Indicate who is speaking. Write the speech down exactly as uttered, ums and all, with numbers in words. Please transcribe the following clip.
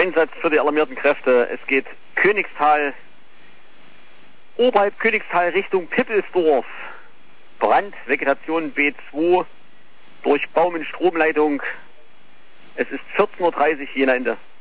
Speaker 1: Einsatz für die alarmierten Kräfte. Es geht Königstal, oberhalb Königstal Richtung Pippelsdorf. Brand, Vegetation B zwei, durch Baum- und Stromleitung. Es ist vierzehn Uhr dreißig, Jena Ende.